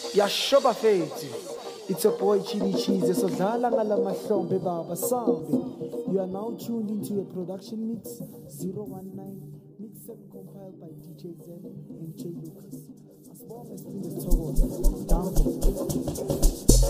Yashoba Fate. It's a boy Chili Cheese. So Mahlombe Baba Sound. You are now tuned into a production mix 019, mixed and compiled by DJ Zen and J Lucas. As well as in the Togo. Down.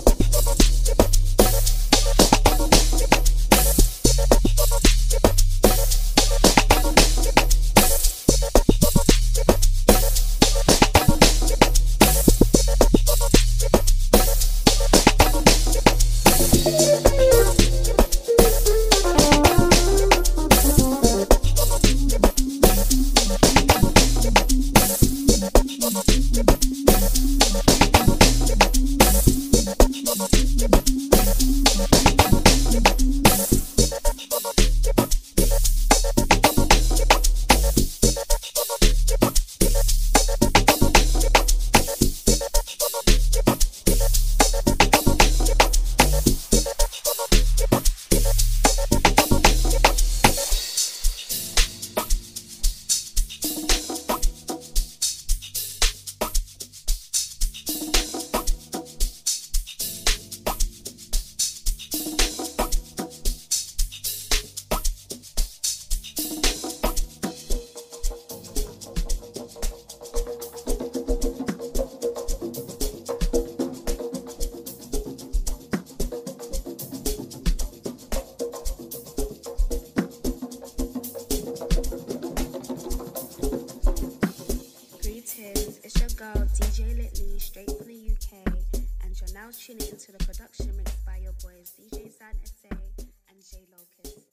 DJ Litly, straight from the UK, and you're now tuning into the production mixed by your boys DJ San SA and J Locus.